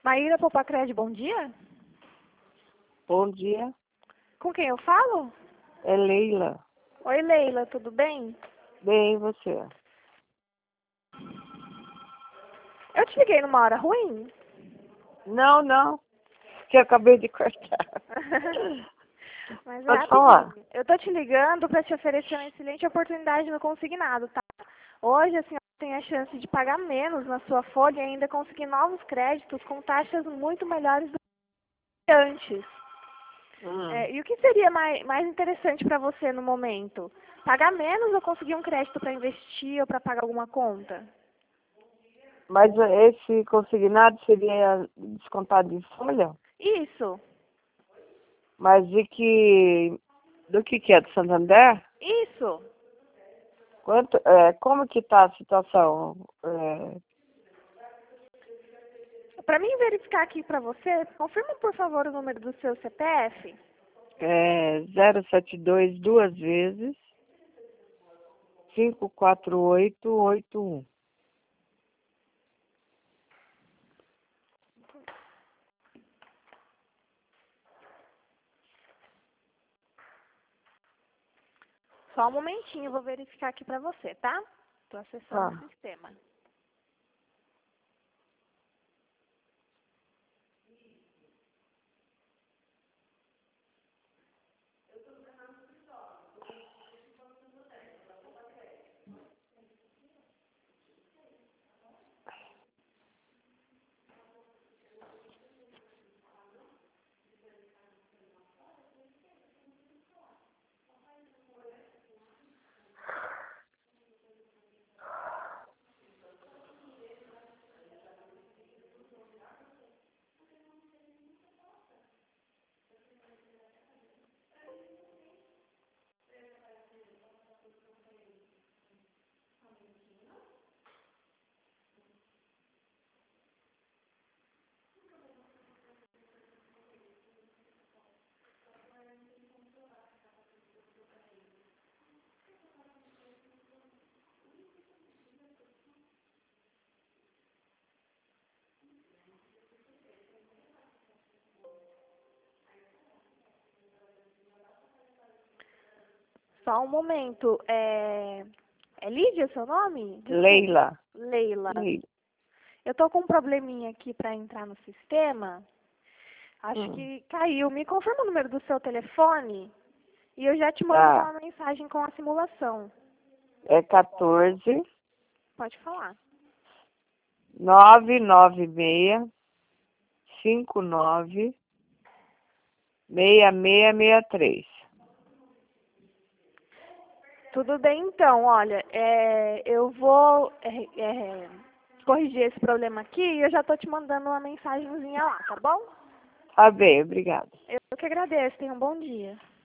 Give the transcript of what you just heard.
Maíra Popacred, bom dia. Bom dia, Com quem eu falo? é Leila. Oi, Leila, tudo bem? Bem, e você? Eu te liguei numa hora ruim? Não, que eu acabei de cortar. Mas é Pode falar. rapidinho. Eu tô te ligando para te oferecer uma excelente oportunidade no consignado, tá? Hoje a senhora tem a chance de pagar menos na sua folha e ainda conseguir novos créditos com taxas muito melhores do que antes. E o que seria mais interessante para você no momento? Pagar menos ou conseguir um crédito para investir ou para pagar alguma conta? Mas esse consignado seria descontado de folha? Isso, Mas do que é? Do Santander? isso. Como que tá a situação? Para mim verificar aqui para você, confirma por favor o número do seu CPF. 072 duas vezes, 54881. Só um momentinho, eu vou verificar aqui para você, tá? Estou acessando Tá. o sistema. Só um momento. É Lídia seu nome? Desculpa. Leila. Leila. Leila. Eu tô com um probleminha aqui para entrar no sistema. Acho Hum. que caiu. Me confirma o número do seu telefone e eu já te mando Tá. uma mensagem com a simulação. É 14 Pode falar. 996 59 6663. Tudo bem, então. Olha, eu vou corrigir esse problema aqui e eu já tô te mandando uma mensagenzinha lá, tá bom? Tá bem, obrigada. Eu que agradeço. Tenha um bom dia.